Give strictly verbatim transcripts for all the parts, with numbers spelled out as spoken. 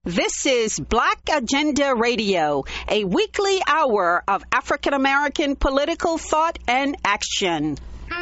This is Black Agenda Radio, a weekly hour of African American political thought and action.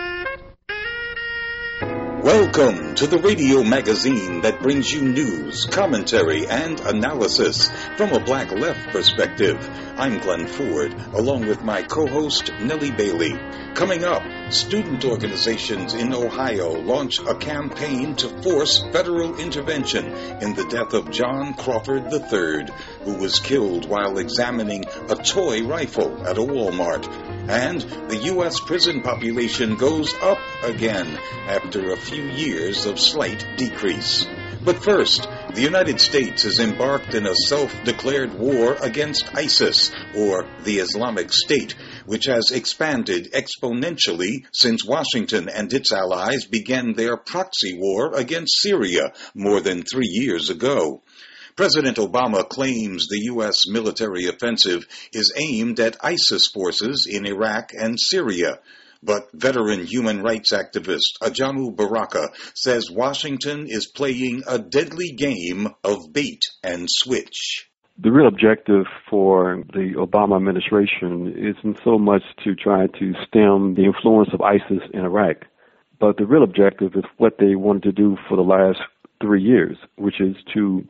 Welcome to the radio magazine that brings you news, commentary, and analysis from a black left perspective. I'm Glenn Ford, along with my co-host Nellie Bailey. Coming up, student organizations in Ohio launch a campaign to force federal intervention in the death of John Crawford the third, who was killed while examining a toy rifle at a Walmart. And the U S prison population goes up again after a few years of slight decrease. But first, the United States is embarked in a self-declared war against ISIS, or the Islamic State, which has expanded exponentially since Washington and its allies began their proxy war against Syria more than three years ago. President Obama claims the U S military offensive is aimed at ISIS forces in Iraq and Syria. But veteran human rights activist Ajamu Baraka says Washington is playing a deadly game of bait and switch. The real objective for the Obama administration isn't so much to try to stem the influence of ISIS in Iraq, but the real objective is what they wanted to do for the last three years, which is to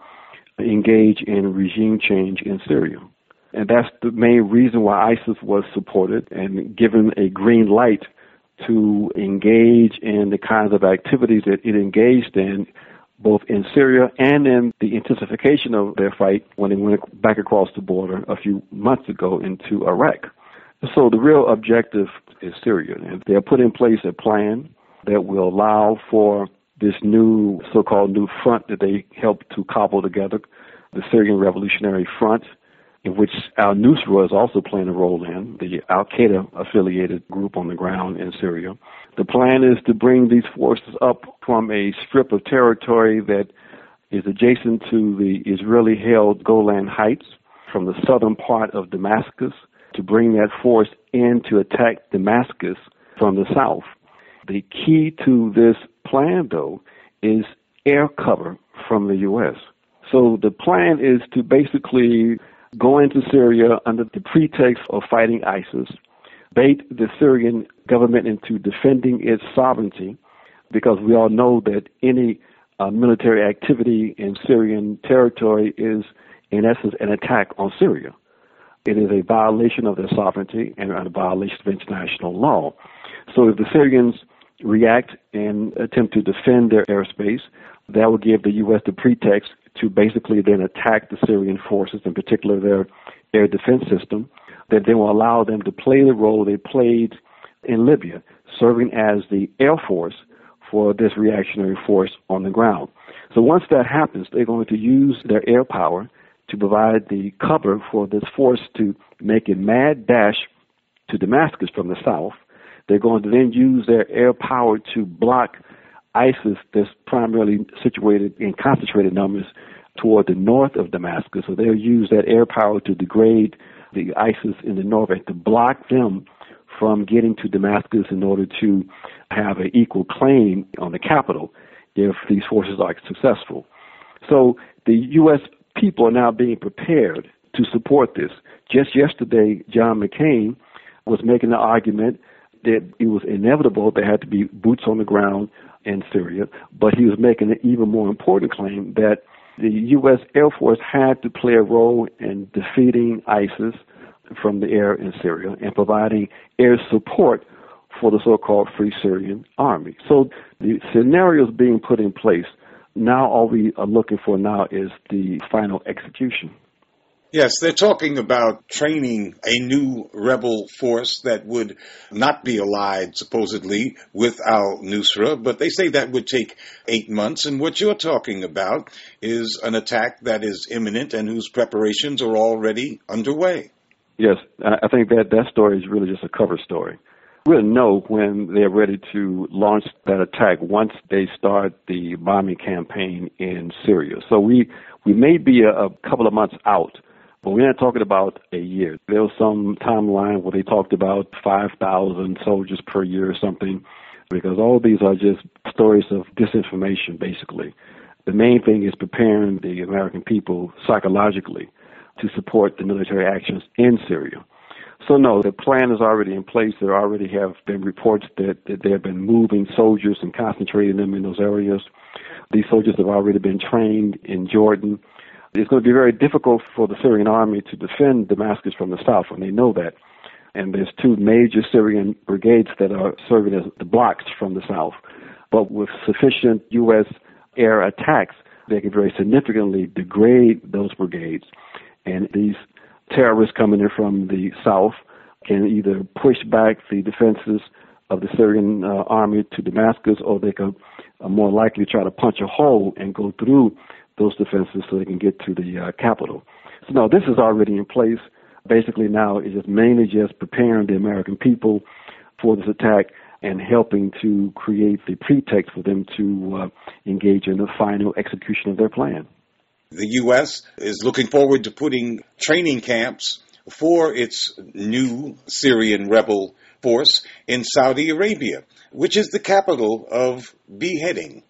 engage in regime change in Syria. And that's the main reason why ISIS was supported and given a green light to engage in the kinds of activities that it engaged in, both in Syria and in the intensification of their fight when they went back across the border a few months ago into Iraq. So the real objective is Syria. And they have put in place a plan that will allow for this new so-called new front that they helped to cobble together, the Syrian Revolutionary Front, in which al-Nusra is also playing a role in, the al-Qaeda-affiliated group on the ground in Syria. The plan is to bring these forces up from a strip of territory that is adjacent to the Israeli-held Golan Heights from the southern part of Damascus, to bring that force in to attack Damascus from the south. The key to this plan, though, is air cover from the U S. So the plan is to basically go into Syria under the pretext of fighting ISIS, bait the Syrian government into defending its sovereignty, because we all know that any uh, military activity in Syrian territory is, in essence, an attack on Syria. It is a violation of their sovereignty and a violation of international law. So if the Syrians react and attempt to defend their airspace, that will give the U S the pretext to basically then attack the Syrian forces, in particular their air defense system, that they will allow them to play the role they played in Libya, serving as the air force for this reactionary force on the ground. So once that happens, they're going to use their air power to provide the cover for this force to make a mad dash to Damascus from the south. They're going to then use their air power to block ISIS that's primarily situated in concentrated numbers toward the north of Damascus. So they'll use that air power to degrade the ISIS in the north and to block them from getting to Damascus in order to have an equal claim on the capital if these forces are successful. So the U S people are now being prepared to support this. Just yesterday, John McCain was making the argument that it was inevitable there had to be boots on the ground in Syria, but he was making an even more important claim that the U S Air Force had to play a role in defeating ISIS from the air in Syria and providing air support for the so-called Free Syrian Army. So the scenarios being put in place, now all we are looking for now is the final execution. Yes, they're talking about training a new rebel force that would not be allied, supposedly, with al-Nusra, but they say that would take eight months. And what you're talking about is an attack that is imminent and whose preparations are already underway. Yes, I think that that story is really just a cover story. We'll know when they're ready to launch that attack once they start the bombing campaign in Syria. So we, we may be a, a couple of months out. But we're not talking about a year. There was some timeline where they talked about five thousand soldiers per year or something, because all of these are just stories of disinformation, basically. the main thing is preparing the American people psychologically to support the military actions in Syria. So no, the plan is already in place. There already have been reports that, that they have been moving soldiers and concentrating them in those areas. These soldiers have already been trained in Jordan. It's going to be very difficult for the Syrian army to defend Damascus from the south, and they know that. And there's two major Syrian brigades that are serving as the blocks from the south. But with sufficient U S air attacks, they can very significantly degrade those brigades. And these terrorists coming in from the south can either push back the defenses of the Syrian uh, army to Damascus, or they can uh, more likely try to punch a hole and go through those defenses so they can get to the uh, capital. So no, this is already in place. Basically now it's just mainly just preparing the American people for this attack and helping to create the pretext for them to uh, engage in the final execution of their plan. The U S is looking forward to putting training camps for its new Syrian rebel force in Saudi Arabia, which is the capital of beheading.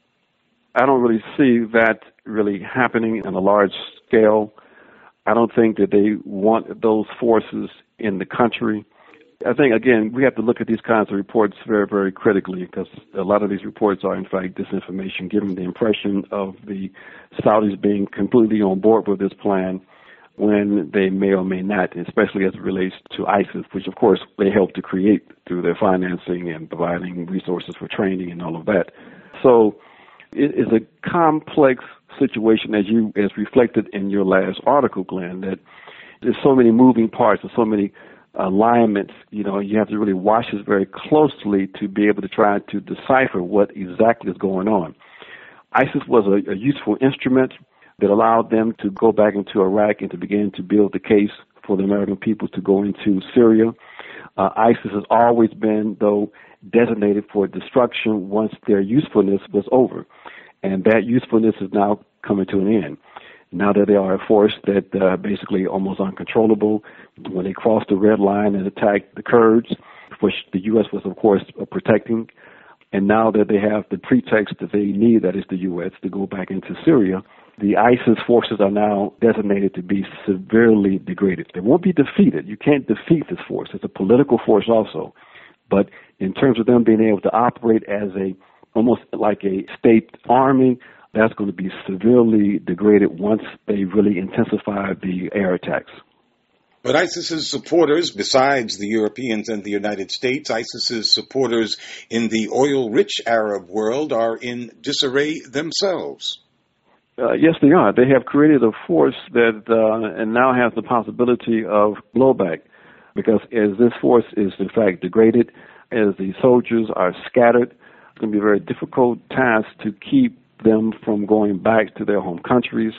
I don't really see that really happening on a large scale. I don't think that they want those forces in the country. I think, again, we have to look at these kinds of reports very, very critically, because a lot of these reports are, in fact, disinformation, giving the impression of the Saudis being completely on board with this plan when they may or may not, especially as it relates to ISIS, which, of course, they help to create through their financing and providing resources for training and all of that. So it is a complex situation, as you as reflected in your last article, Glenn, that there's so many moving parts and so many alignments. You know, you have to really watch this very closely to be able to try to decipher what exactly is going on. ISIS was a, a useful instrument that allowed them to go back into Iraq and to begin to build the case for the American people to go into Syria. Uh, ISIS has always been, though, designated for destruction once their usefulness was over. And that usefulness is now coming to an end. Now that they are a force that uh, basically almost uncontrollable, when they crossed the red line and attacked the Kurds, which the U S was, of course, uh, protecting, and now that they have the pretext that they need, that is the U S, to go back into Syria, the ISIS forces are now designated to be severely degraded. They won't be defeated. You can't defeat this force. It's a political force also. But in terms of them being able to operate as a almost like a state army, that's going to be severely degraded once they really intensify the air attacks. But ISIS's supporters, besides the Europeans and the United States, ISIS's supporters in the oil-rich Arab world are in disarray themselves. Uh, yes, they are. They have created a force that uh, and now has the possibility of blowback, because as this force is in fact degraded, as the soldiers are scattered, it's going to be a very difficult task to keep them from going back to their home countries.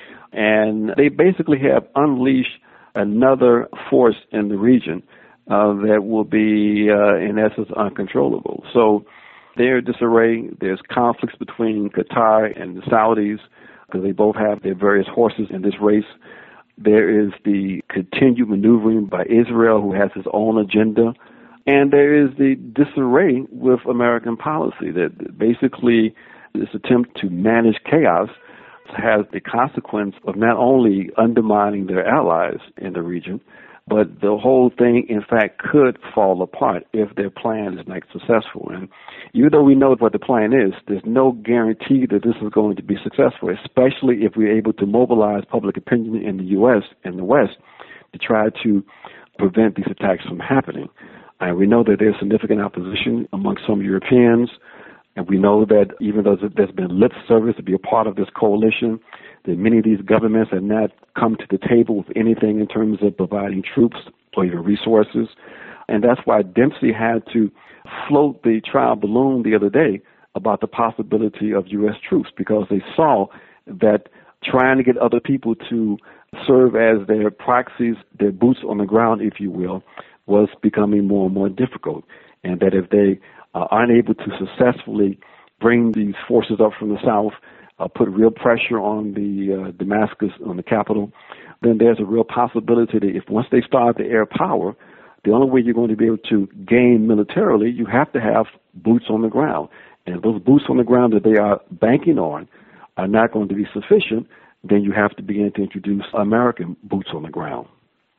And they basically have unleashed another force in the region uh, that will be, uh, in essence, uncontrollable. So they're in disarray. There's conflicts between Qatar and the Saudis, because they both have their various horses in this race. There is the continued maneuvering by Israel, who has its own agenda. And there is the disarray with American policy that basically this attempt to manage chaos has the consequence of not only undermining their allies in the region, but the whole thing, in fact, could fall apart if their plan is not successful. And even though we know what the plan is, there's no guarantee that this is going to be successful, especially if we're able to mobilize public opinion in the U S and the West to try to prevent these attacks from happening. And we know that there's significant opposition among some Europeans, and we know that even though there's been lip service to be a part of this coalition, that many of these governments have not come to the table with anything in terms of providing troops or even resources. And that's why Dempsey had to float the trial balloon the other day about the possibility of U S troops, because they saw that trying to get other people to serve as their proxies, their boots on the ground, if you will, was becoming more and more difficult. And that if they uh, aren't able to successfully bring these forces up from the south, uh, put real pressure on the uh, Damascus, on the capital, then there's a real possibility that if once they start the air power, the only way you're going to be able to gain militarily, you have to have boots on the ground. And those boots on the ground that they are banking on are not going to be sufficient, then you have to begin to introduce American boots on the ground.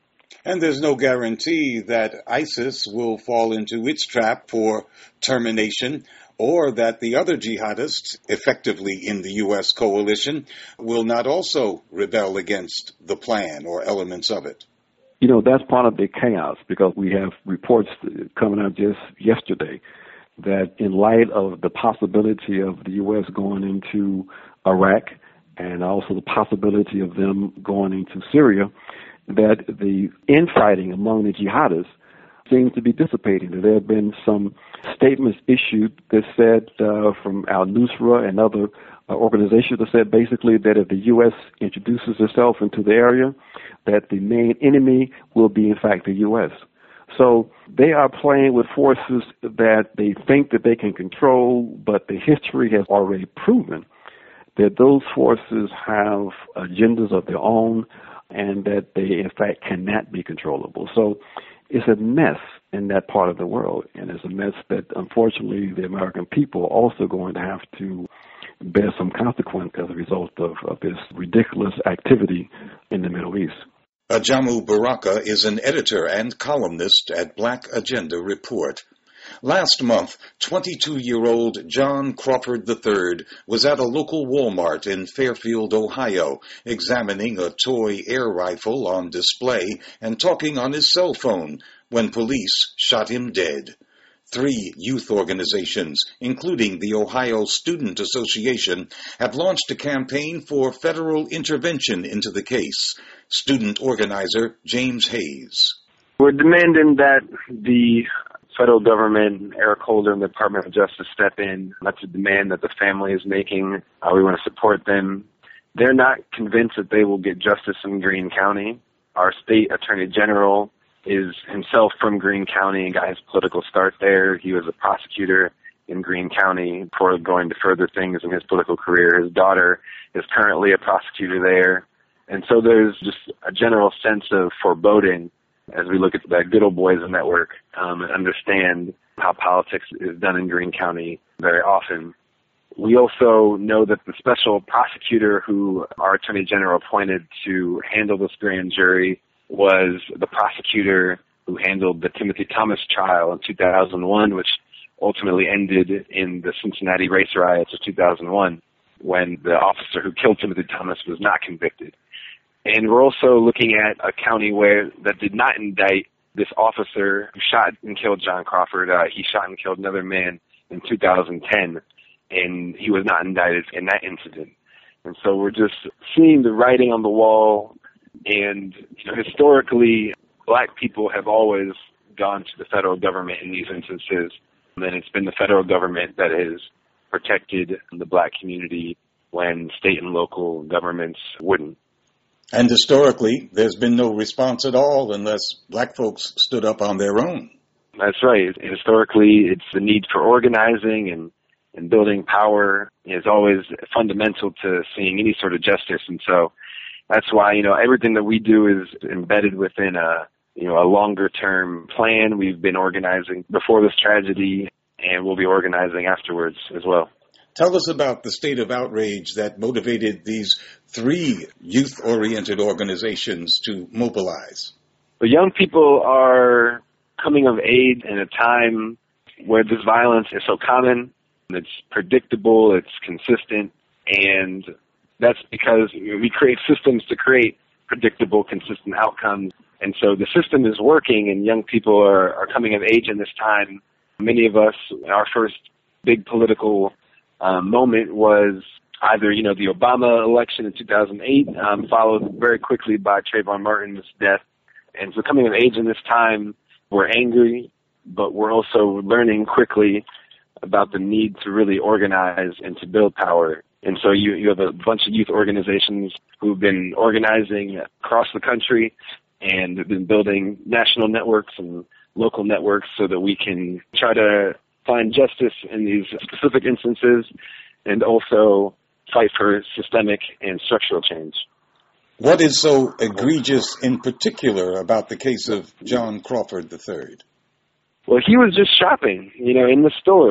And there's no guarantee that ISIS will fall into its trap for termination, or that the other jihadists, effectively in the U S coalition, will not also rebel against the plan or elements of it. You know, that's part of the chaos, because we have reports coming out just yesterday that in light of the possibility of the U S going into Iraq and also the possibility of them going into Syria, that the infighting among the jihadists seems to be dissipating. There have been some statements issued that said uh, from al-Nusra and other uh, organizations that said basically that if the U S introduces itself into the area, that the main enemy will be, in fact, the U S. So they are playing with forces that they think that they can control, but the history has already proven that those forces have agendas of their own and that they, in fact, cannot be controllable. So it's a mess in that part of the world, and it's a mess that, unfortunately, the American people are also going to have to bear some consequence as a result of, of this ridiculous activity in the Middle East. Ajamu Baraka is an editor and columnist at Black Agenda Report. Last month, twenty-two-year-old John Crawford the third was at a local Walmart in Fairfield, Ohio, examining a toy air rifle on display and talking on his cell phone when police shot him dead. Three youth organizations, including the Ohio Student Association, have launched a campaign for federal intervention into the case. Student organizer James Hayes. We're demanding that the federal government, Eric Holder, and the Department of Justice step in. That's a demand that the family is making. Uh, we want to support them. They're not convinced that they will get justice in Greene County. Our state attorney general is himself from Greene County and got his political start there. He was a prosecutor in Greene County before going to further things in his political career. His daughter is currently a prosecutor there. And so there's just a general sense of foreboding as we look at the Good Old Boys Network um, and understand how politics is done in Greene County very often. We also know that the special prosecutor who our Attorney General appointed to handle this grand jury was the prosecutor who handled the Timothy Thomas trial in two thousand one, which ultimately ended in the Cincinnati race riots of two thousand one, when the officer who killed Timothy Thomas was not convicted. And we're also looking at a county where that did not indict this officer who shot and killed John Crawford. Uh, he shot and killed another man in two thousand ten, and he was not indicted in that incident. And so we're just seeing the writing on the wall. And you know, historically, black people have always gone to the federal government in these instances, and it's been the federal government that has protected the black community when state and local governments wouldn't. And historically, there's been no response at all unless black folks stood up on their own. That's right. Historically, it's the need for organizing and, and building power is always fundamental to seeing any sort of justice. And so that's why, you know, everything that we do is embedded within a, you know, a longer term plan. We've been organizing before this tragedy, and we'll be organizing afterwards as well. Tell us about the state of outrage that motivated these three youth-oriented organizations to mobilize. The young people are coming of age in a time where this violence is so common, it's predictable, it's consistent, and that's because we create systems to create predictable, consistent outcomes. And so the system is working, and young people are, are coming of age in this time. Many of us, our first big political Um, moment was either, you know, the Obama election in two thousand eight, um, followed very quickly by Trayvon Martin's death. And so coming of age in this time, we're angry, but we're also learning quickly about the need to really organize and to build power. And so you, you have a bunch of youth organizations who've been organizing across the country and have been building national networks and local networks so that we can try to find justice in these specific instances and also fight for systemic and structural change. What is so egregious in particular about the case of John Crawford the third? Well, he was just shopping, you know, in the store.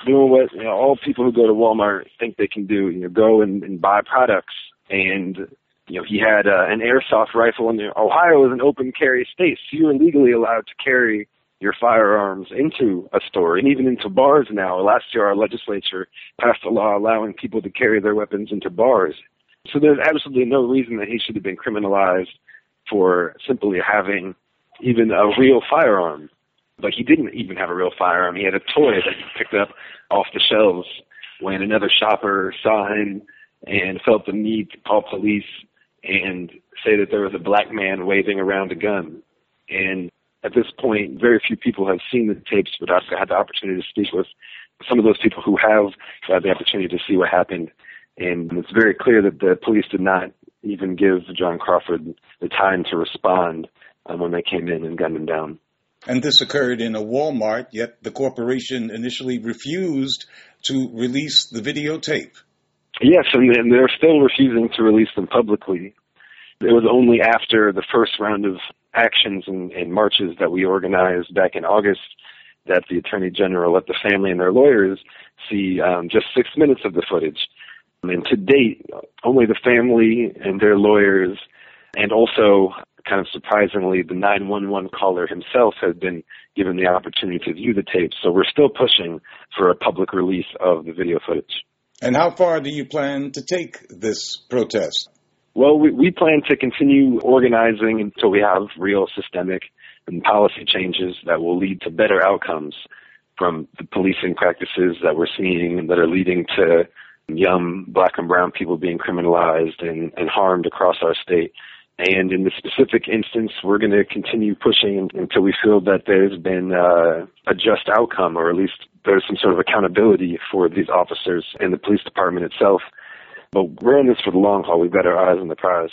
doing what you know, all people who go to Walmart think they can do, you know, go and, and buy products. And, you know, he had uh, an airsoft rifle, and Ohio is an open carry state, so you're legally allowed to carry your firearms into a store and even into bars now. Last year, our legislature passed a law allowing people to carry their weapons into bars. So there's absolutely no reason that he should have been criminalized for simply having even a real firearm. But he didn't even have a real firearm. He had a toy that he picked up off the shelves when another shopper saw him and felt the need to call police and say that there was a black man waving around a gun. And at this point, very few people have seen the tapes, but I've had the opportunity to speak with some of those people who have had the opportunity to see what happened. And it's very clear that the police did not even give John Crawford the time to respond um, when they came in and gunned him down. And this occurred in a Walmart, yet the corporation initially refused to release the videotape. Yes, and they're still refusing to release them publicly. It was only after the first round of actions and, and marches that we organized back in August that the Attorney General let the family and their lawyers see um, just six minutes of the footage. And to date, only the family and their lawyers, and also, kind of surprisingly, the nine one one caller himself has been given the opportunity to view the tape. So we're still pushing for a public release of the video footage. And how far do you plan to take this protest? Well, we, we plan to continue organizing until we have real systemic and policy changes that will lead to better outcomes from the policing practices that we're seeing and that are leading to young black and brown people being criminalized and, and harmed across our state. And in this specific instance, we're going to continue pushing until we feel that there's been uh, a just outcome, or at least there's some sort of accountability for these officers and the police department itself. But we're in this for the long haul. We've got our eyes on the prize.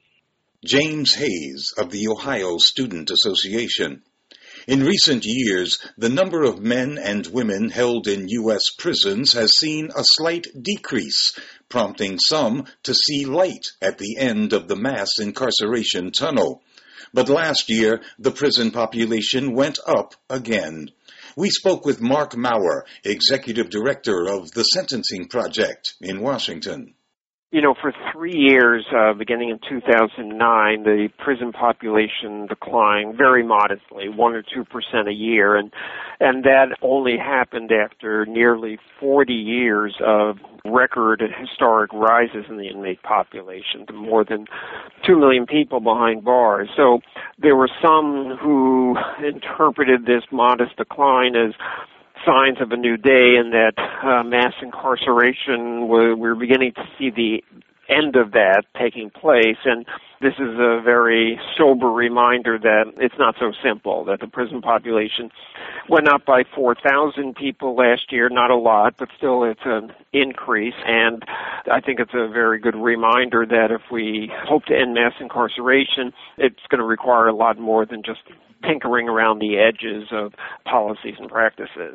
James Hayes of the Ohio Student Association. In recent years, the number of men and women held in U S prisons has seen a slight decrease, prompting some to see light at the end of the mass incarceration tunnel. But last year, the prison population went up again. We spoke with Mark Maurer, Executive Director of the Sentencing Project in Washington. You know, for three years, uh, beginning in two thousand nine, the prison population declined very modestly, one or two percent a year, and and that only happened after nearly forty years of record and historic rises in the inmate population to more than two million people behind bars. So there were some who interpreted this modest decline as signs of a new day, and that uh, mass incarceration, we're, we're beginning to see the end of that taking place. And this is a very sober reminder that it's not so simple, that the prison population went up by four thousand people last year, not a lot, but still it's an increase. And I think it's a very good reminder that if we hope to end mass incarceration, it's going to require a lot more than just tinkering around the edges of policies and practices.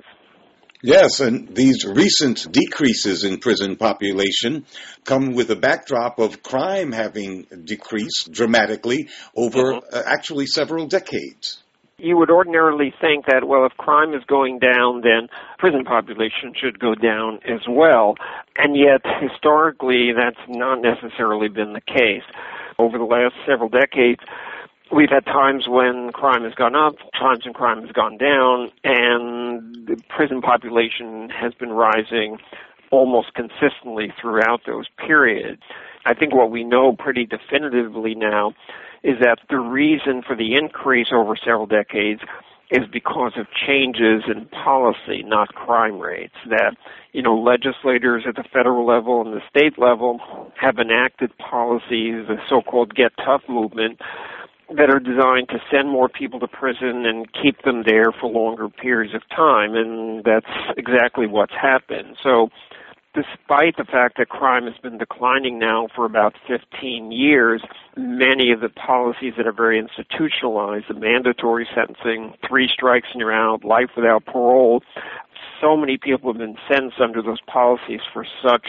Yes, and these recent decreases in prison population come with a backdrop of crime having decreased dramatically over mm-hmm. uh, actually several decades. You would ordinarily think that, well, if crime is going down, then prison population should go down as well. And yet, historically, that's not necessarily been the case. Over the last several decades, we've had times when crime has gone up, times when crime has gone down, and the prison population has been rising almost consistently throughout those periods. I think what we know pretty definitively now is that the reason for the increase over several decades is because of changes in policy, not crime rates. That, you know, legislators at the federal level and the state level have enacted policies, the so-called Get Tough movement, that are designed to send more people to prison and keep them there for longer periods of time, and that's exactly what's happened. So despite the fact that crime has been declining now for about fifteen years, many of the policies that are very institutionalized, the mandatory sentencing, three strikes and you're out, life without parole, so many people have been sentenced under those policies for such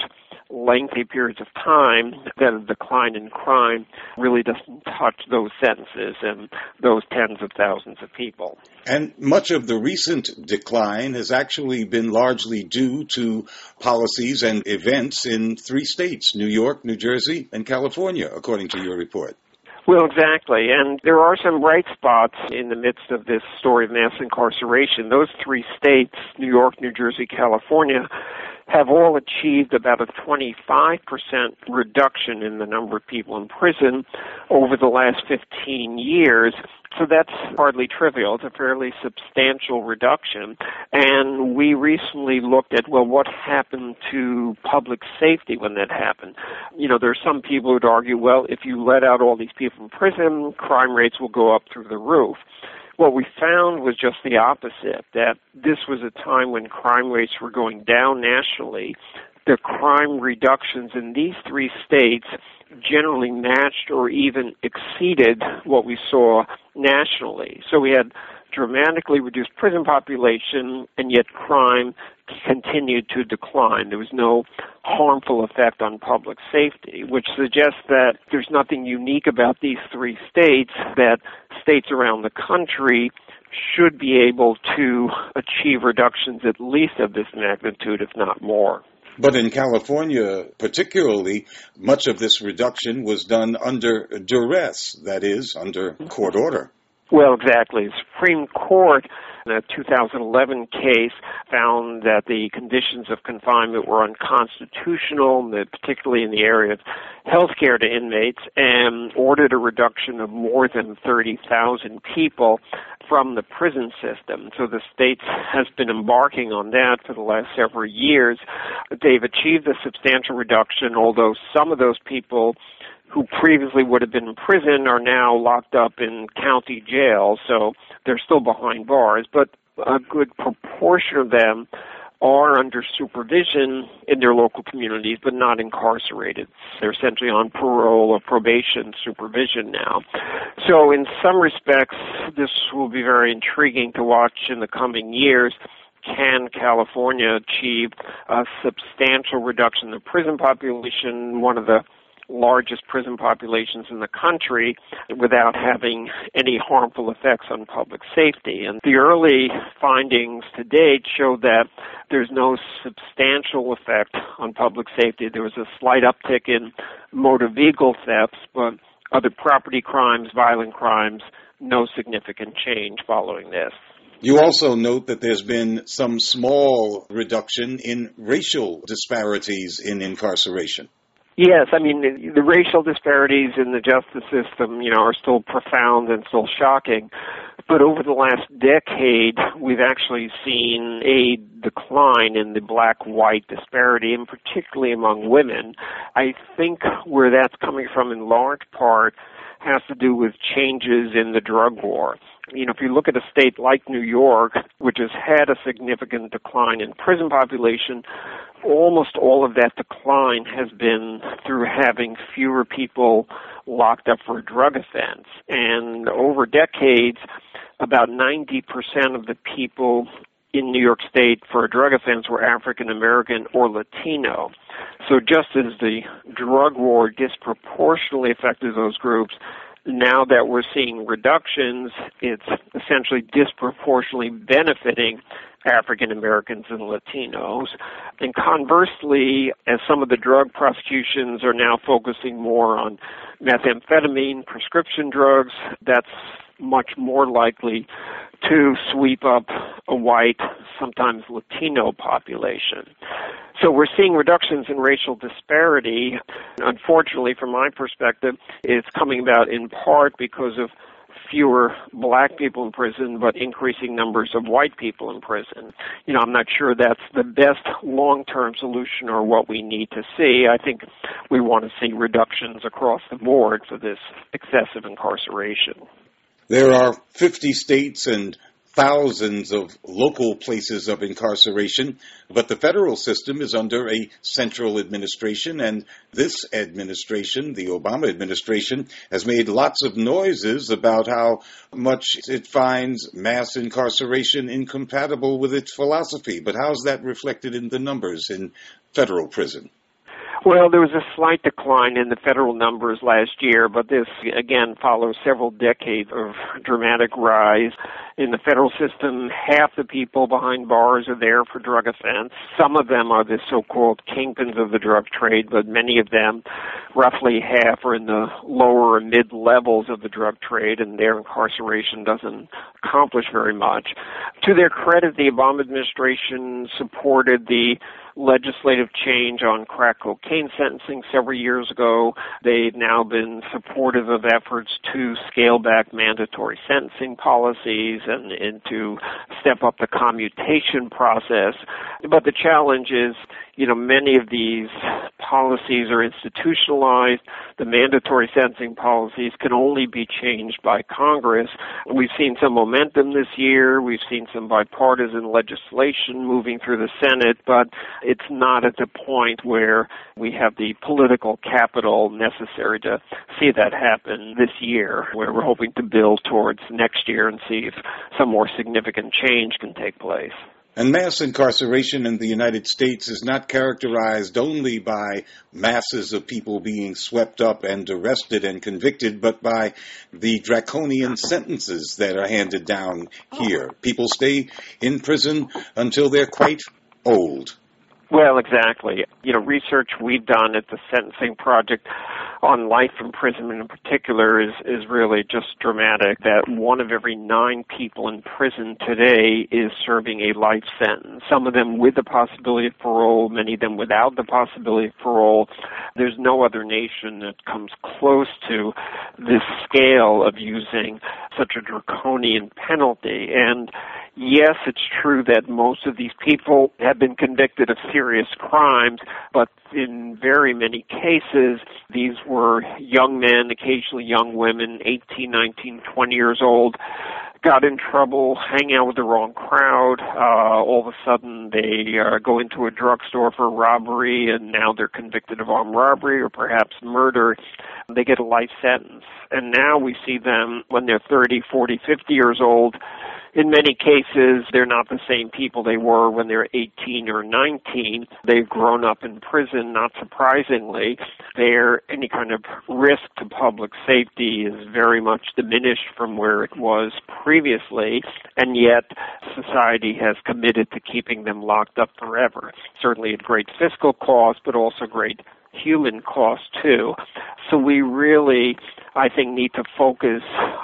lengthy periods of time, that a decline in crime really doesn't touch those sentences and those tens of thousands of people. And much of the recent decline has actually been largely due to policies and events in three states, New York, New Jersey, and California, according to your report. Well, exactly. And there are some bright spots in the midst of this story of mass incarceration. Those three states, New York, New Jersey, California, have all achieved about a twenty-five percent reduction in the number of people in prison over the last fifteen years. So that's hardly trivial. It's a fairly substantial reduction. And we recently looked at, well, what happened to public safety when that happened? You know, there's some people who'd argue, well, if you let out all these people from prison, crime rates will go up through the roof. What we found was just the opposite, that this was a time when crime rates were going down nationally. The crime reductions in these three states generally matched or even exceeded what we saw nationally. So we had dramatically reduced prison population, and yet crime continued to decline. There was no harmful effect on public safety, which suggests that there's nothing unique about these three states, that states around the country should be able to achieve reductions at least of this magnitude, if not more. But in California, particularly, much of this reduction was done under duress, that is, under court order. Well, exactly. The Supreme Court, in a two thousand eleven case, found that the conditions of confinement were unconstitutional, particularly in the area of health care to inmates, and ordered a reduction of more than thirty thousand people from the prison system. So the state has been embarking on that for the last several years. They've achieved a substantial reduction, although some of those people who previously would have been in prison are now locked up in county jail, so they're still behind bars. But a good proportion of them are under supervision in their local communities, but not incarcerated. They're essentially on parole or probation supervision now. So in some respects, this will be very intriguing to watch in the coming years. Can California achieve a substantial reduction in the prison population, one of the largest prison populations in the country, without having any harmful effects on public safety? And the early findings to date show that there's no substantial effect on public safety. There was a slight uptick in motor vehicle thefts, but other property crimes, violent crimes, no significant change following this. You also note that there's been some small reduction in racial disparities in incarceration. Yes, I mean, the, the racial disparities in the justice system, you know, are still profound and still shocking. But over the last decade, we've actually seen a decline in the black-white disparity, and particularly among women. I think where that's coming from in large part has to do with changes in the drug war. You know, if you look at a state like New York, which has had a significant decline in prison population, almost all of that decline has been through having fewer people locked up for a drug offense. And over decades, about ninety percent of the people in New York State for a drug offense were African American or Latino. So just as the drug war disproportionately affected those groups, now that we're seeing reductions, it's essentially disproportionately benefiting African Americans and Latinos. And conversely, as some of the drug prosecutions are now focusing more on methamphetamine, prescription drugs, that's much more likely to sweep up a white, sometimes Latino population. So we're seeing reductions in racial disparity. Unfortunately, from my perspective, it's coming about in part because of fewer black people in prison, but increasing numbers of white people in prison. You know, I'm not sure that's the best long-term solution or what we need to see. I think we want to see reductions across the board for this excessive incarceration. There are fifty states and thousands of local places of incarceration, but the federal system is under a central administration, and this administration, the Obama administration, has made lots of noises about how much it finds mass incarceration incompatible with its philosophy. But how's that reflected in the numbers in federal prison? Well, there was a slight decline in the federal numbers last year, but this, again, follows several decades of dramatic rise. In the federal system, half the people behind bars are there for drug offense. Some of them are the so-called kingpins of the drug trade, but many of them, roughly half, are in the lower and mid-levels of the drug trade, and their incarceration doesn't accomplish very much. To their credit, the Obama administration supported the legislative change on crack cocaine sentencing several years ago. They've now been supportive of efforts to scale back mandatory sentencing policies and, and to step up the commutation process. But the challenge is, you know, many of these policies are institutionalized. The mandatory sentencing policies can only be changed by Congress. We've seen some momentum this year. We've seen some bipartisan legislation moving through the Senate, but it's not at the point where we have the political capital necessary to see that happen this year, where we're hoping to build towards next year and see if some more significant change can take place. And mass incarceration in the United States is not characterized only by masses of people being swept up and arrested and convicted, but by the draconian sentences that are handed down here. People stay in prison until they're quite old. Well, exactly. You know, research we've done at the Sentencing Project on life imprisonment in particular is, is really just dramatic, that one of every nine people in prison today is serving a life sentence, some of them with the possibility of parole, many of them without the possibility of parole. There's no other nation that comes close to this scale of using such a draconian penalty. And yes, it's true that most of these people have been convicted of serious crimes, but in very many cases, these were young men, occasionally young women, eighteen, nineteen, twenty years old, got in trouble, hanging out with the wrong crowd. Uh, all of a sudden, they uh, go into a drugstore for robbery, and now they're convicted of armed robbery or perhaps murder. They get a life sentence. And now we see them when they're thirty, forty, fifty years old. In many cases, they're not the same people they were when they were eighteen or nineteen. They've grown up in prison, not surprisingly. Their any kind of risk to public safety is very much diminished from where it was previously, and yet society has committed to keeping them locked up forever. Certainly at great fiscal cost, but also great human cost too. So we really, I think, need to focus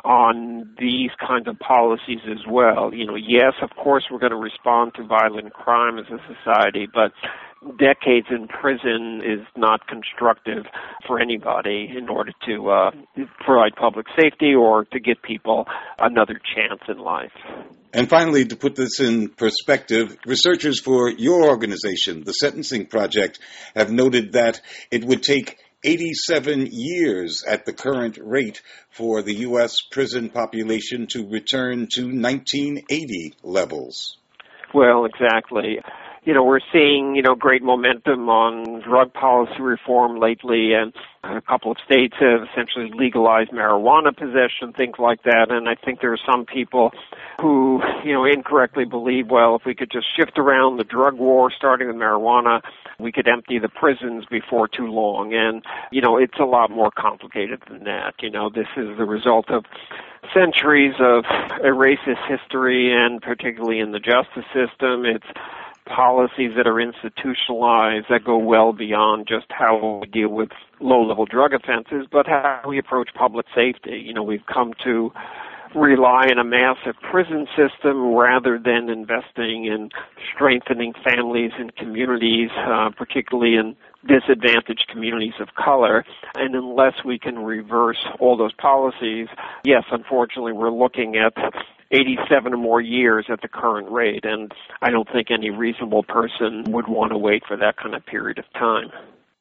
on these kinds of policies as well. You know, yes, of course, we're going to respond to violent crime as a society, but decades in prison is not constructive for anybody in order to uh, provide public safety or to give people another chance in life. And finally, to put this in perspective, researchers for your organization, the Sentencing Project, have noted that it would take eighty-seven years at the current rate for the U S prison population to return to nineteen eighty levels. Well, exactly. You know, we're seeing, you know, great momentum on drug policy reform lately, and a couple of states have essentially legalized marijuana possession, things like that, and I think there are some people who, you know, incorrectly believe, well, if we could just shift around the drug war, starting with marijuana, we could empty the prisons before too long, and, you know, it's a lot more complicated than that. You know, this is the result of centuries of a racist history, and particularly in the justice system, it's policies that are institutionalized that go well beyond just how we deal with low-level drug offenses, but how we approach public safety. You know, we've come to rely on a massive prison system rather than investing in strengthening families and communities, uh, particularly in disadvantaged communities of color. And unless we can reverse all those policies, yes, unfortunately, we're looking at eighty-seven or more years at the current rate, and I don't think any reasonable person would want to wait for that kind of period of time.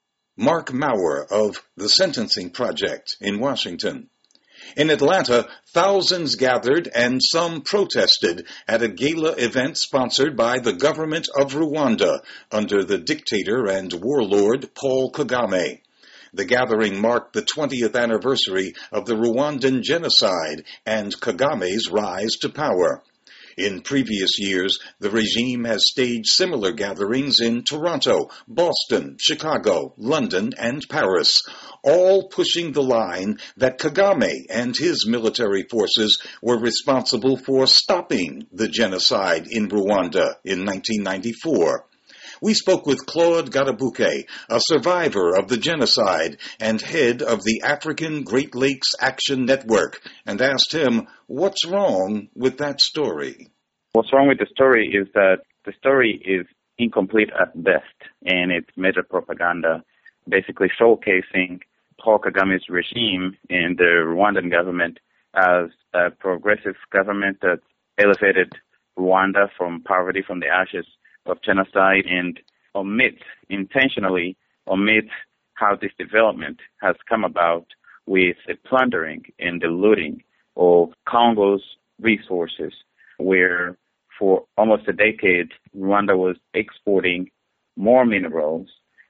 Mark Maurer of the Sentencing Project in Washington. In Atlanta, thousands gathered and some protested at a gala event sponsored by the government of Rwanda under the dictator and warlord Paul Kagame. The gathering marked the twentieth anniversary of the Rwandan genocide and Kagame's rise to power. In previous years, the regime has staged similar gatherings in Toronto, Boston, Chicago, London, and Paris, all pushing the line that Kagame and his military forces were responsible for stopping the genocide in Rwanda in nineteen ninety-four. We spoke with Claude Gadabuke, a survivor of the genocide and head of the African Great Lakes Action Network, and asked him what's wrong with that story. What's wrong with the story is that the story is incomplete at best, and it's major propaganda, basically showcasing Paul Kagame's regime and the Rwandan government as a progressive government that elevated Rwanda from poverty, from the ashes of genocide, and omits, intentionally omits how this development has come about with the plundering and the looting of Congo's resources, where for almost a decade, Rwanda was exporting more minerals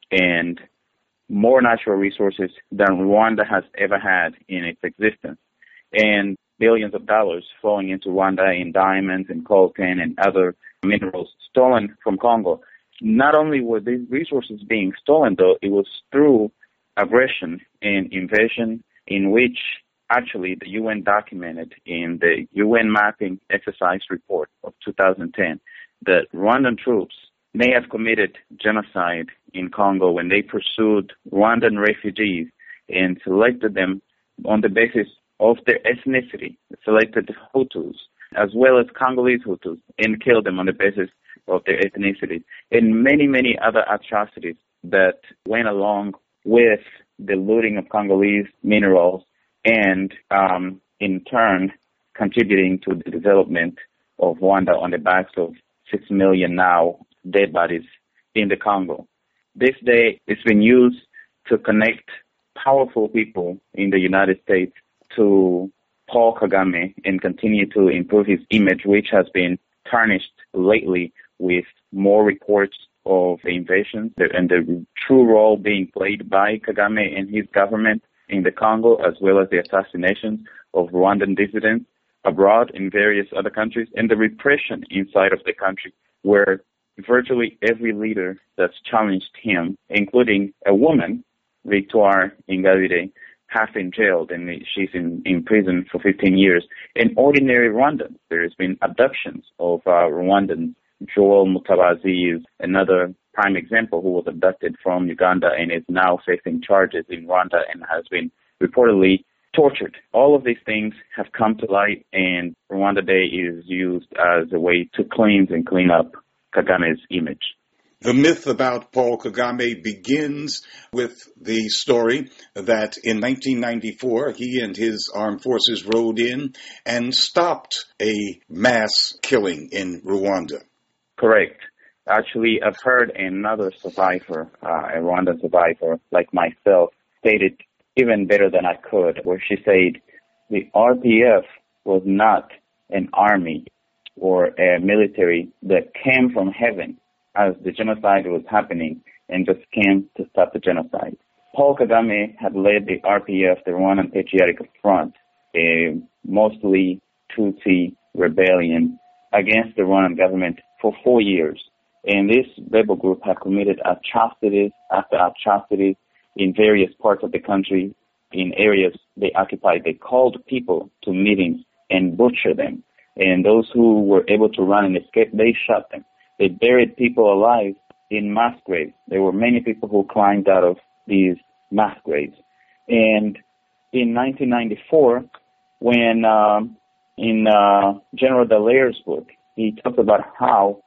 and more natural resources than Rwanda has ever had in its existence, and billions of dollars flowing into Rwanda in diamonds and coltan and other minerals stolen from Congo. Not only were these resources being stolen, though, it was through aggression and invasion, in which actually the U N documented in the U N mapping exercise report of two thousand ten that Rwandan troops may have committed genocide in Congo when they pursued Rwandan refugees and selected them on the basis of their ethnicity, selected Hutus as well as Congolese Hutus, and killed them on the basis of their ethnicity, and many, many other atrocities that went along with the looting of Congolese minerals and um, in turn contributing to the development of Rwanda on the backs of six million now dead bodies in the Congo. This day has been used to connect powerful people in the United States to Paul Kagame and continue to improve his image, which has been tarnished lately with more reports of the invasion and the true role being played by Kagame and his government in the Congo, as well as the assassinations of Rwandan dissidents abroad in various other countries, and the repression inside of the country, where virtually every leader that's challenged him, including a woman, Victoire Ingabire, have been jailed, and she's in, in prison for fifteen years. In ordinary Rwandans, there has been abductions of uh, Rwandans. Joel Mutabazi is another prime example who was abducted from Uganda and is now facing charges in Rwanda and has been reportedly tortured. All of these things have come to light, and Rwanda Day is used as a way to cleanse and clean up Kagame's image. The myth about Paul Kagame begins with the story that in nineteen ninety-four, he and his armed forces rode in and stopped a mass killing in Rwanda. Correct. Actually, I've heard another survivor, uh, a Rwandan survivor like myself, stated even better than I could, where she said the R P F was not an army or a military that came from heaven as the genocide was happening and just came to stop the genocide. Paul Kagame had led the R P F, the Rwandan Patriotic Front, a mostly Tutsi rebellion against the Rwandan government for four years. And this rebel group had committed atrocities after atrocities in various parts of the country, in areas they occupied. They called people to meetings and butchered them. And those who were able to run and escape, they shot them. They buried people alive in mass graves. There were many people who climbed out of these mass graves. And in nineteen ninety-four, when um, in uh, General Dallaire's book, he talks about how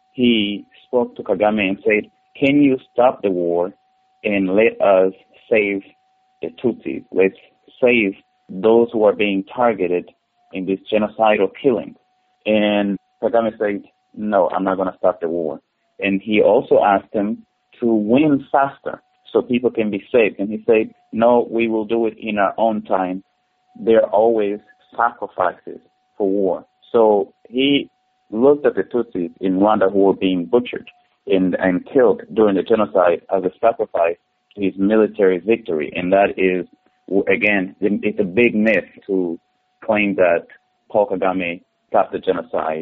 he spoke to Kagame and said, can you stop the war and let us save the Tutsis? Let's save those who are being targeted in this genocidal killing. And Kagame said, no, I'm not going to stop the war. And he also asked him to win faster so people can be saved. And he said, no, we will do it in our own time. There are always sacrifices for war. So he looked at the Tutsis in Rwanda who were being butchered and, and killed during the genocide as a sacrifice to his military victory. And that is, again, it's a big myth to claim that Paul Kagame stopped the genocide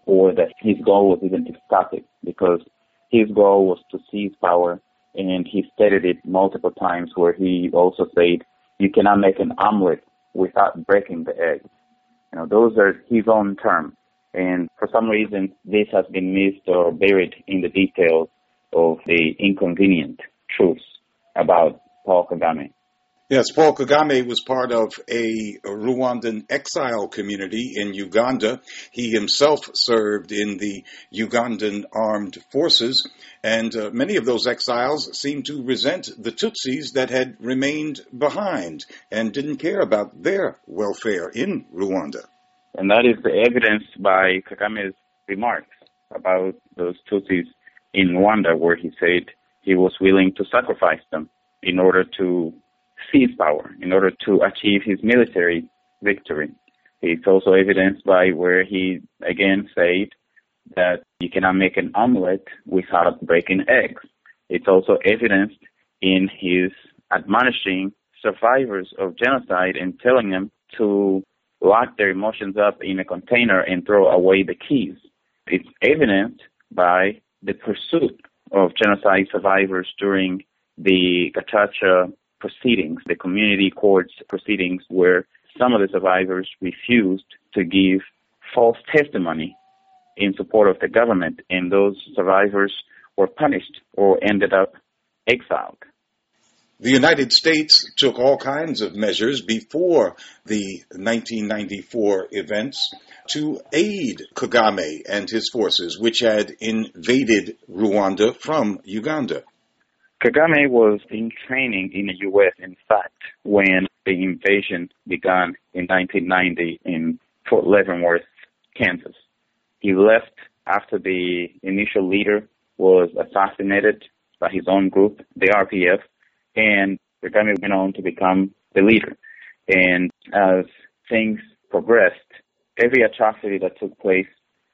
or that his goal was even to stop it, because his goal was to seize power, and he stated it multiple times where he also said, you cannot make an omelet without breaking the egg. You know, those are his own terms. And for some reason, this has been missed or buried in the details of the inconvenient truths about Paul Kagame. Yes, Paul Kagame was part of a Rwandan exile community in Uganda. He himself served in the Ugandan armed forces, and uh, many of those exiles seemed to resent the Tutsis that had remained behind and didn't care about their welfare in Rwanda. And that is evidenced by Kagame's remarks about those Tutsis in Rwanda, where he said he was willing to sacrifice them in order to seize power, in order to achieve his military victory. It's also evidenced by where he again said that you cannot make an omelet without breaking eggs. It's also evidenced in his admonishing survivors of genocide and telling them to lock their emotions up in a container and throw away the keys. It's evidenced by the pursuit of genocide survivors during the Gacaca proceedings, the community courts proceedings, where some of the survivors refused to give false testimony in support of the government, and those survivors were punished or ended up exiled. The United States took all kinds of measures before the nineteen ninety-four events to aid Kagame and his forces, which had invaded Rwanda from Uganda. Kagame was in training in the U S, in fact, when the invasion began in nineteen ninety in Fort Leavenworth, Kansas. He left after the initial leader was assassinated by his own group, the R P F, and Kagame went on to become the leader. And as things progressed, every atrocity that took place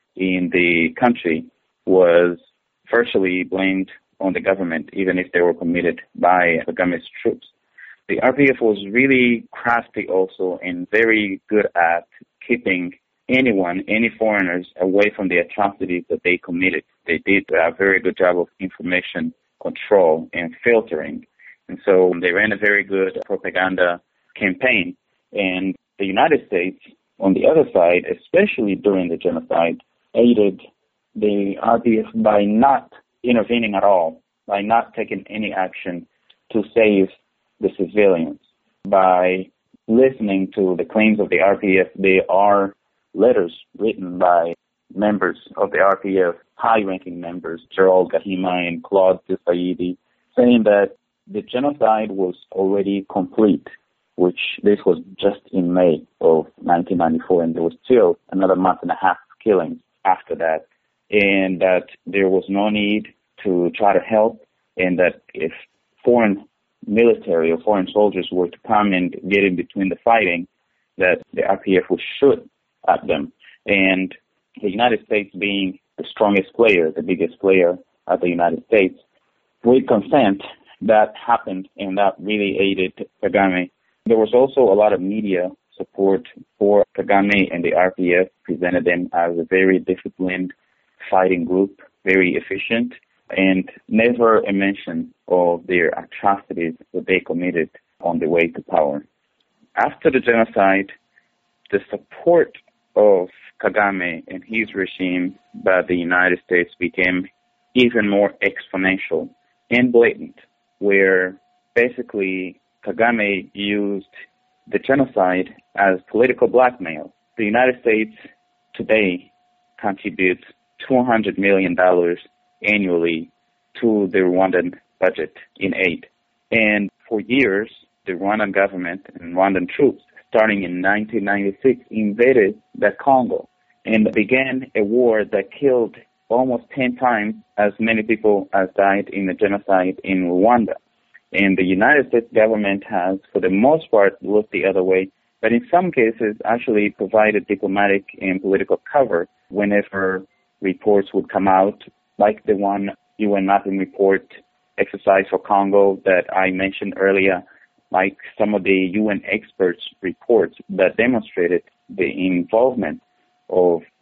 in the country was virtually blamed on the government, even if they were committed by Kagame's troops. The R P F was really crafty also and very good at keeping anyone, any foreigners, away from the atrocities that they committed. They did a very good job of information control and filtering. And so they ran a very good propaganda campaign. And the United States, on the other side, especially during the genocide, aided the R P F by not intervening at all, by not taking any action to save the civilians, by listening to the claims of the R P F. There are letters written by members of the R P F, high-ranking members, Gerald Gahima and Claude Desaidi, saying that the genocide was already complete, which this was just in May of nineteen ninety-four, and there was still another month and a half of killings after that, and that there was no need to try to help, and that if foreign military or foreign soldiers were to come and get in between the fighting, that the R P F would shoot at them. And the United States being the strongest player, the biggest player at the United States, with consent, that happened, and that really aided Kagame. There was also a lot of media support for Kagame, and the R P F presented them as a very disciplined fighting group, very efficient, and never a mention of their atrocities that they committed on the way to power. After the genocide, the support of Kagame and his regime by the United States became even more exponential and blatant, where basically Kagame used the genocide as political blackmail. The United States today contributes two hundred million dollars annually to the Rwandan budget in aid. And for years, the Rwandan government and Rwandan troops, starting in nineteen ninety-six, invaded the Congo and began a war that killed almost ten times as many people as died in the genocide in Rwanda. And the United States government has, for the most part, looked the other way, but in some cases actually provided diplomatic and political cover whenever reports would come out, like the one U N mapping report exercise for Congo that I mentioned earlier, like some of the U N experts' reports that demonstrated the involvement of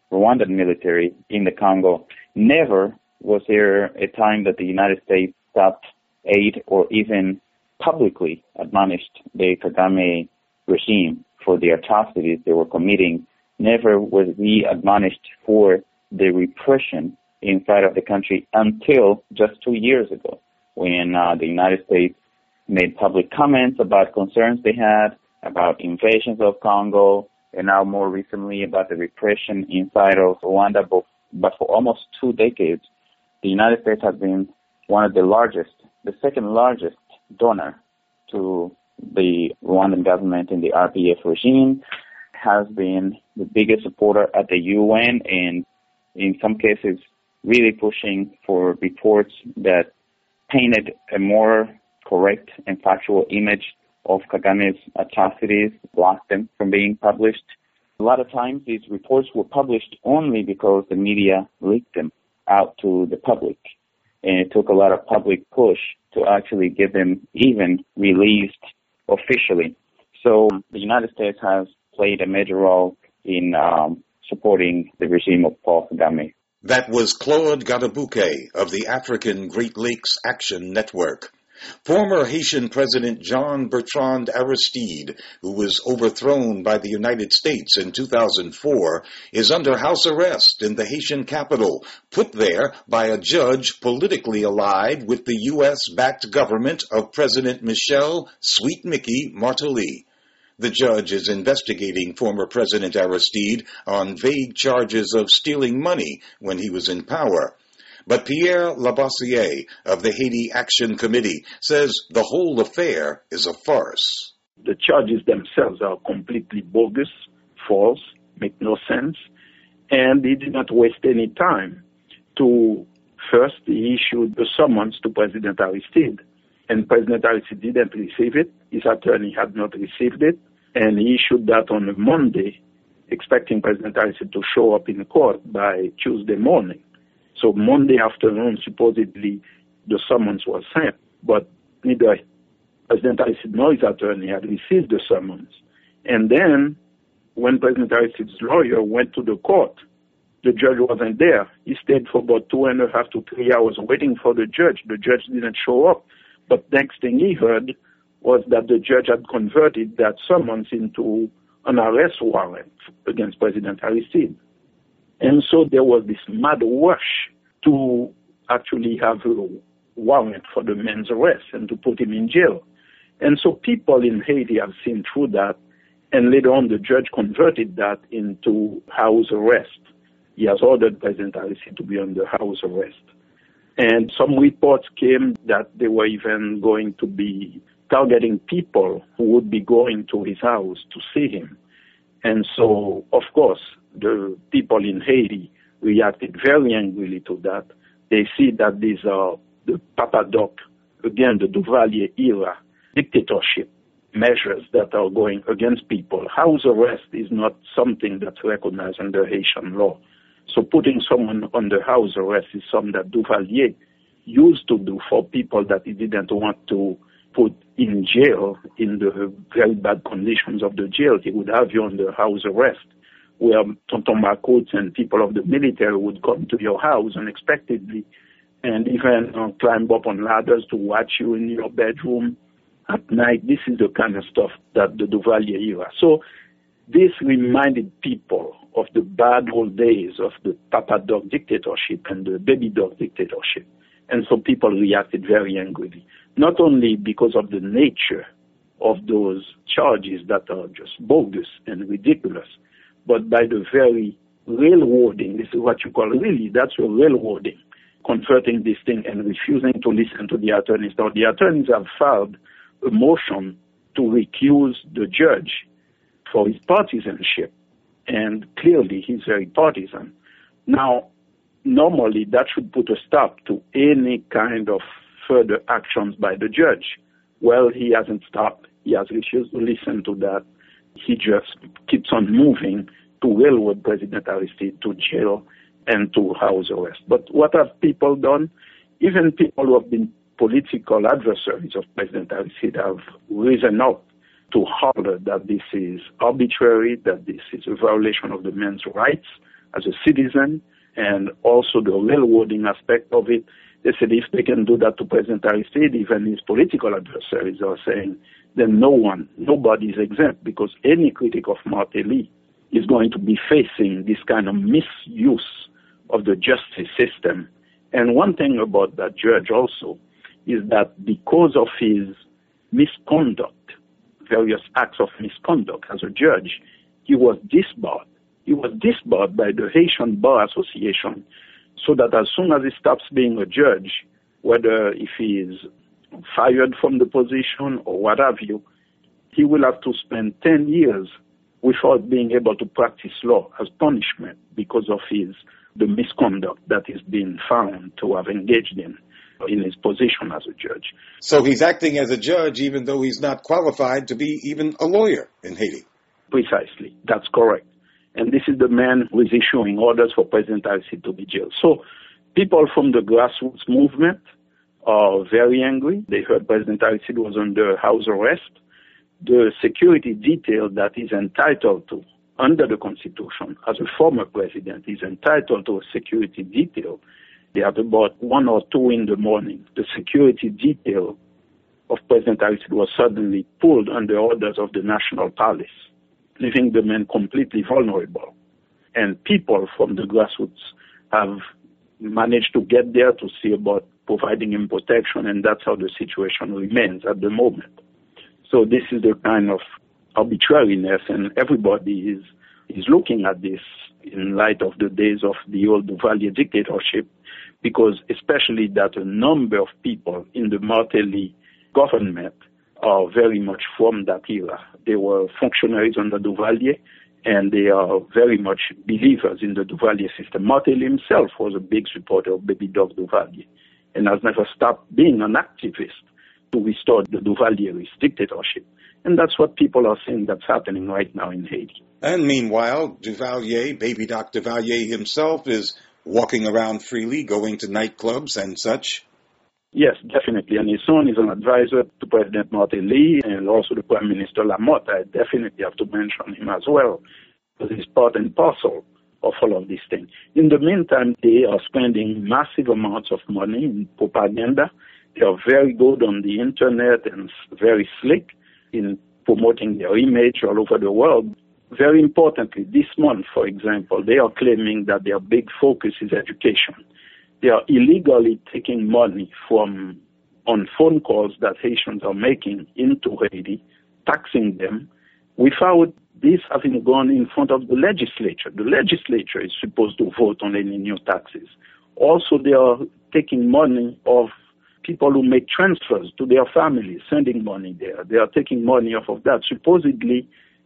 Rwandan military in the Congo. Never was there a time that the United States stopped aid or even publicly admonished the Kagame regime for the atrocities they were committing. Never was we admonished for the repression inside of the country until just two years ago, when uh, the United States made public comments about concerns they had about invasions of Congo, and now more recently about the repression inside of Rwanda. But, but for almost two decades, the United States has been one of the largest, the second largest donor to the Rwandan government and the R P F regime, has been the biggest supporter at the U N, and in some cases really pushing for reports that painted a more correct and factual image of Kagame's atrocities, blocked them from being published. A lot of times these reports were published only because the media leaked them out to the public, and it took a lot of public push to actually get them even released officially. So the United States has played a major role in um, supporting the regime of Paul Kagame. That was Claude Gadabouke of the African Great Lakes Action Network. Former Haitian President Jean-Bertrand Aristide, who was overthrown by the United States in two thousand four, is under house arrest in the Haitian capital, put there by a judge politically allied with the U S-backed government of President Michel Sweet Mickey Martelly. The judge is investigating former President Aristide on vague charges of stealing money when he was in power. But Pierre Labossiere of the Haiti Action Committee says the whole affair is a farce. The charges themselves are completely bogus, false, make no sense, and he did not waste any time to first he issued a summons to President Aristide, and President Aristide didn't receive it. His attorney had not received it, and he issued that on a Monday, expecting President Aristide to show up in court by Tuesday morning. So Monday afternoon, supposedly, the summons was sent, but neither President Aristide nor his attorney had received the summons. And then, when President Aristide's lawyer went to the court, the judge wasn't there. He stayed for about two and a half to three hours waiting for the judge. The judge didn't show up. But next thing he heard was that the judge had converted that summons into an arrest warrant against President Aristide. And so there was this mad rush to actually have a warrant for the man's arrest and to put him in jail. And so people in Haiti have seen through that, and later on the judge converted that into house arrest. He has ordered President Aristide to be under house arrest. And some reports came that they were even going to be targeting people who would be going to his house to see him. And so, of course, the people in Haiti reacted very angrily to that. They see that these are the Papa Doc, again, the Duvalier era dictatorship measures that are going against people. House arrest is not something that's recognized under Haitian law. So putting someone under house arrest is something that Duvalier used to do for people that he didn't want to put in jail in the very bad conditions of the jail. He would have you under house arrest, where Tonton Marcotte and people of the military would come to your house unexpectedly and even uh, climb up on ladders to watch you in your bedroom at night. This is the kind of stuff that the Duvalier era. So this reminded people of the bad old days of the Papa Dog dictatorship and the Baby Dog dictatorship. And so people reacted very angrily, not only because of the nature of those charges that are just bogus and ridiculous, but by the very railroading. This is what you call really, that's your railroading, converting this thing and refusing to listen to the attorneys. Now, the attorneys have filed a motion to recuse the judge for his partisanship, and clearly he's very partisan. Now, normally that should put a stop to any kind of further actions by the judge. Well, he hasn't stopped. He has refused to listen to that. He just keeps on moving to railroad President Aristide to jail and to house arrest. But what have people done? Even people who have been political adversaries of President Aristide have risen up to holler that this is arbitrary, that this is a violation of the man's rights as a citizen, and also the railroading aspect of it. They said if they can do that to President Aristide, even his political adversaries are saying, then no one, nobody is exempt, because any critic of Martelly is going to be facing this kind of misuse of the justice system. And one thing about that judge also is that because of his misconduct, various acts of misconduct as a judge, he was disbarred. He was disbarred by the Haitian Bar Association, so that as soon as he stops being a judge, whether if he is fired from the position or what have you, he will have to spend ten years without being able to practice law as punishment because of his the misconduct that is being found to have engaged in in his position as a judge. So he's acting as a judge even though he's not qualified to be even a lawyer in Haiti. Precisely. That's correct. And this is the man who is issuing orders for President Aristide to be jailed. So people from the grassroots movement are very angry. They heard President Aristide was under house arrest. The security detail that he's entitled to under the Constitution as a former president is entitled to a security detail. They at about one or two in the morning, the security detail of President Aristide was suddenly pulled under orders of the National Palace, leaving the man completely vulnerable. And people from the grassroots have managed to get there to see about providing him protection, and that's how the situation remains at the moment. So this is the kind of arbitrariness, and everybody is, is looking at this in light of the days of the old Duvalier dictatorship, because especially that a number of people in the Martelly government are very much from that era. They were functionaries under Duvalier, and they are very much believers in the Duvalier system. Martelly himself was a big supporter of Baby Doc Duvalier and has never stopped being an activist to restore the Duvalier's dictatorship. And that's what people are saying that's happening right now in Haiti. And meanwhile, Duvalier, Baby Doc Duvalier himself, is walking around freely, going to nightclubs and such. Yes, definitely. And his son is an advisor to President Martelly and also the Prime Minister Lamotte. I definitely have to mention him as well, because he's part and parcel of all of these things. In the meantime, they are spending massive amounts of money in propaganda. They are very good on the internet and very slick in promoting their image all over the world. Very importantly, this month, for example, they are claiming that their big focus is education. They are illegally taking money from on phone calls that Haitians are making into Haiti, taxing them, without this having gone in front of the legislature. The legislature is supposed to vote on any new taxes. Also, they are taking money of people who make transfers to their families, sending money there. They are taking money off of that, supposedly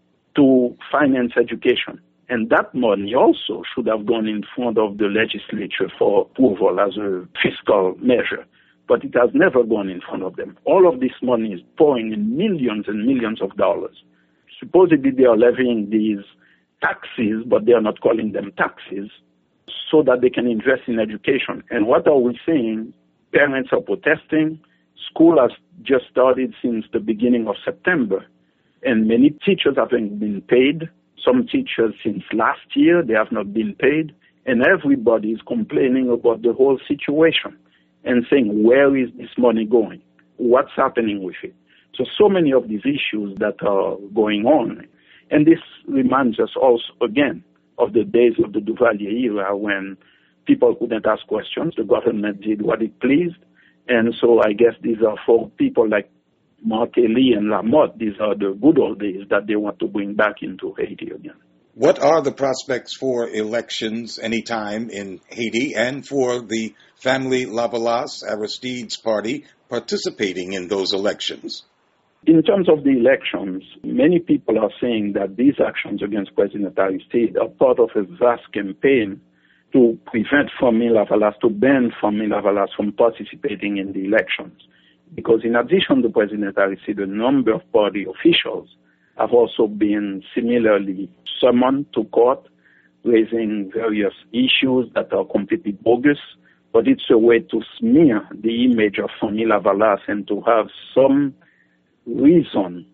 to finance education. And that money also should have gone in front of the legislature for approval as a fiscal measure. But it has never gone in front of them. All of this money is pouring in millions and millions of dollars. Supposedly they are levying these taxes, but they are not calling them taxes, so that they can invest in education. And what are we seeing? Parents are protesting. School has just started since the beginning of September, and many teachers haven't been paid. Some teachers since last year, they have not been paid, and everybody is complaining about the whole situation and saying, where is this money going? What's happening with it? So, so many of these issues that are going on. And this reminds us also, again, of the days of the Duvalier era when people couldn't ask questions. The government did what it pleased. And so I guess these are for people like Martelly and Lamotte. These are the good old days that they want to bring back into Haiti again. What are the prospects for elections anytime in Haiti and for the family Lavalas, Aristide's party, participating in those elections? In terms of the elections, many people are saying that these actions against President Aristide are part of a vast campaign to prevent Famille Lavalas, to ban Famille Lavalas from participating in the elections. Because in addition to President Aristide, a number of party officials have also been similarly summoned to court, raising various issues that are completely bogus. But it's a way to smear the image of Famille Lavalas and to have some reason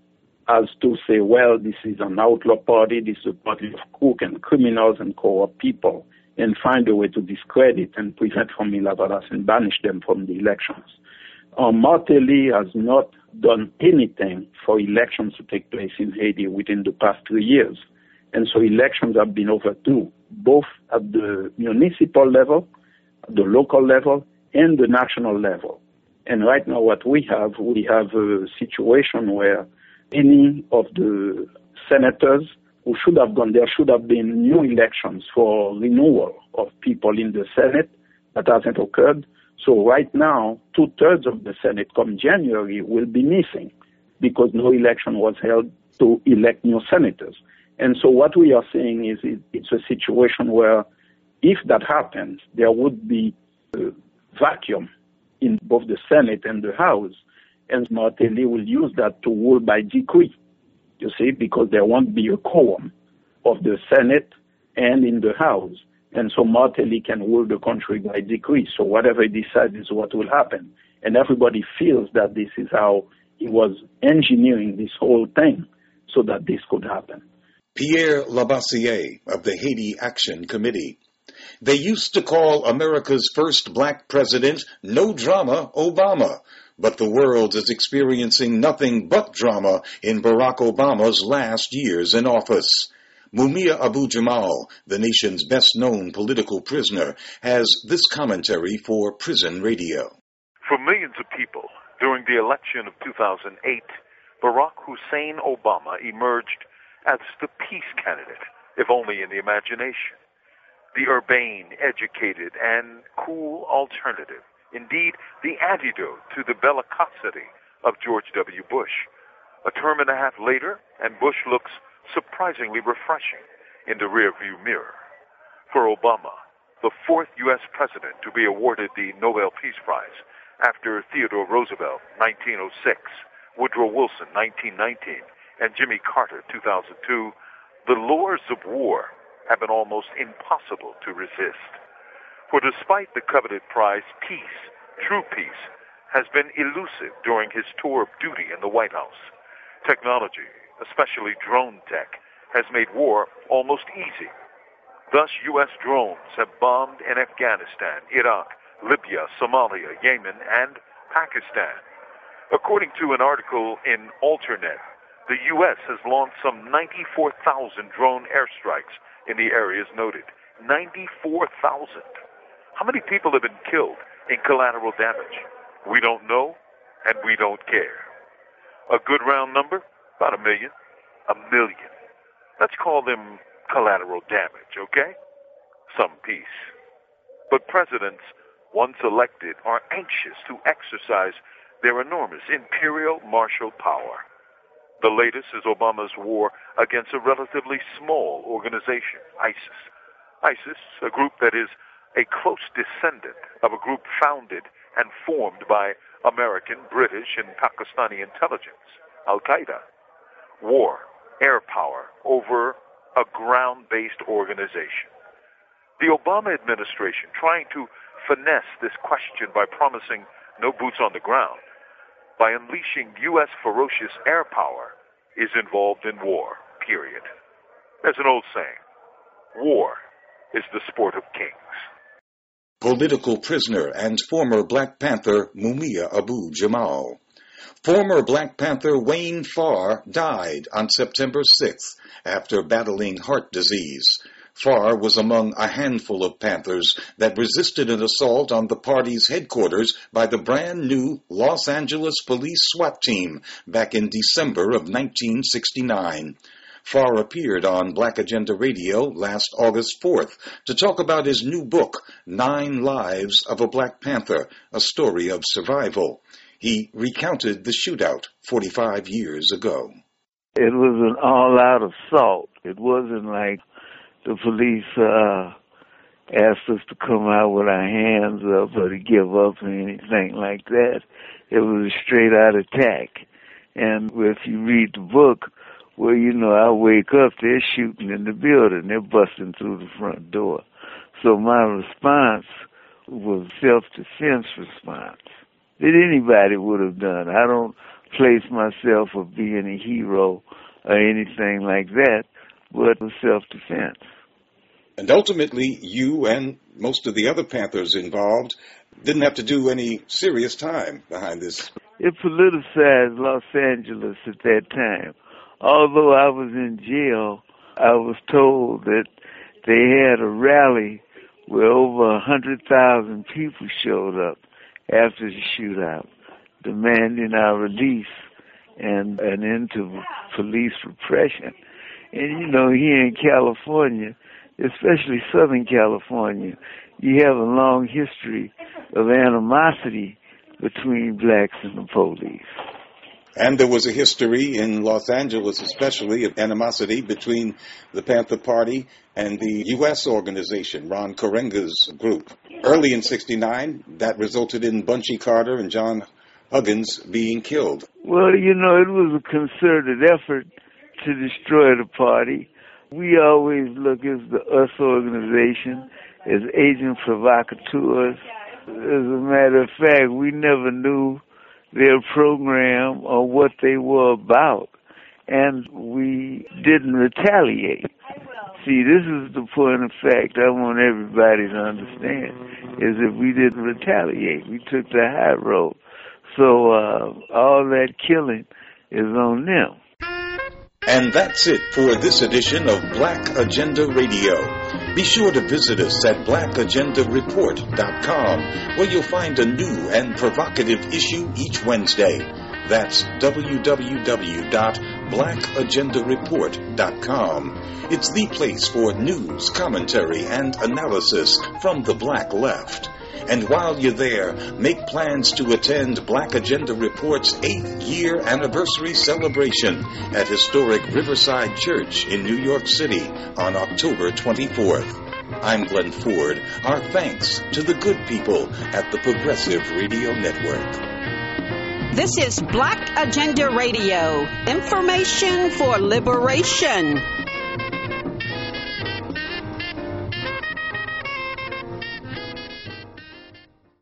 as to say, well, this is an outlaw party, this is a party of crook and criminals and corrupt people, and find a way to discredit and prevent Formula Varas and banish them from the elections. Um, Martelly has not done anything for elections to take place in Haiti within the past three years. And so elections have been overdue, both at the municipal level, at the local level, and the national level. And right now what we have, we have a situation where any of the senators who should have gone, there should have been new elections for renewal of people in the Senate. That hasn't occurred. So right now, two-thirds of the Senate come January will be missing because no election was held to elect new senators. And so what we are saying is it, it's a situation where if that happens, there would be a vacuum in both the Senate and the House, and Martelly will use that to rule by decree, you see, because there won't be a quorum of the Senate and in the House. And so Martelly can rule the country by decree. So whatever he decides is what will happen. And everybody feels that this is how he was engineering this whole thing so that this could happen. Pierre Labassiere of the Haiti Action Committee. They used to call America's first black president No Drama Obama, but the world is experiencing nothing but drama in Barack Obama's last years in office. Mumia Abu-Jamal, the nation's best-known political prisoner, has this commentary for Prison Radio. For millions of people, during the election of two thousand eight, Barack Hussein Obama emerged as the peace candidate, if only in the imagination. The urbane, educated, and cool alternative. Indeed, the antidote to the bellicosity of George W. Bush. A term and a half later, and Bush looks surprisingly refreshing in the rearview mirror. For Obama, the fourth U S president to be awarded the Nobel Peace Prize after Theodore Roosevelt, nineteen oh six, Woodrow Wilson, nineteen nineteen, and Jimmy Carter, two thousand two, the lures of war have been almost impossible to resist. For despite the coveted prize, peace, true peace, has been elusive during his tour of duty in the White House. Technology, especially drone tech, has made war almost easy. Thus, U S drones have bombed in Afghanistan, Iraq, Libya, Somalia, Yemen, and Pakistan. According to an article in Alternet, the U S has launched some ninety-four thousand drone airstrikes in the areas noted. ninety-four thousand. How many people have been killed in collateral damage? We don't know, and we don't care. A good round number? About a million. A million. Let's call them collateral damage, okay? Some peace. But presidents, once elected, are anxious to exercise their enormous imperial martial power. The latest is Obama's war against a relatively small organization, ISIS. ISIS, a group that is a close descendant of a group founded and formed by American, British, and Pakistani intelligence, Al-Qaeda. War, air power, over a ground-based organization. The Obama administration, trying to finesse this question by promising no boots on the ground, by unleashing U S ferocious air power, is involved in war, period. There's an old saying, war is the sport of kings. Political prisoner and former Black Panther Mumia Abu-Jamal. Former Black Panther Wayne Farr died on September sixth after battling heart disease. Farr was among a handful of Panthers that resisted an assault on the party's headquarters by the brand-new Los Angeles Police SWAT team back in December of nineteen sixty-nine. Farr appeared on Black Agenda Radio last August fourth to talk about his new book, Nine Lives of a Black Panther, a story of survival. He recounted the shootout forty-five years ago. It was an all-out assault. It wasn't like the police uh, asked us to come out with our hands up or to give up or anything like that. It was a straight-out attack. And if you read the book, well, you know, I wake up, they're shooting in the building. They're busting through the front door. So my response was self-defense response that anybody would have done. I don't place myself of being a hero or anything like that, but it was self-defense. And ultimately, you and most of the other Panthers involved didn't have to do any serious time behind this. It politicized Los Angeles at that time. Although I was in jail, I was told that they had a rally where over a hundred thousand people showed up after the shootout, demanding our release and an end to police repression. And you know, here in California, especially Southern California, you have a long history of animosity between blacks and the police. And there was a history in Los Angeles, especially, of animosity between the Panther Party and the U S organization, Ron Karenga's group. Early in sixty-nine, that resulted in Bunchy Carter and John Huggins being killed. Well, you know, it was a concerted effort to destroy the party. We always look as the U S organization as agents provocateurs. As a matter of fact, we never knew their program or what they were about, and we didn't retaliate. See, this is the point of fact I want everybody to understand, is that we didn't retaliate. We took the high road. So uh, all that killing is on them. And that's it for this edition of Black Agenda Radio. Be sure to visit us at black agenda report dot com, where you'll find a new and provocative issue each Wednesday. That's w w w dot black agenda report dot com. It's the place for news, commentary, and analysis from the black left. And while you're there, make plans to attend Black Agenda Report's eighth year anniversary celebration at historic Riverside Church in New York City on October twenty-fourth. I'm Glenn Ford. Our thanks to the good people at the Progressive Radio Network. This is Black Agenda Radio, information for liberation.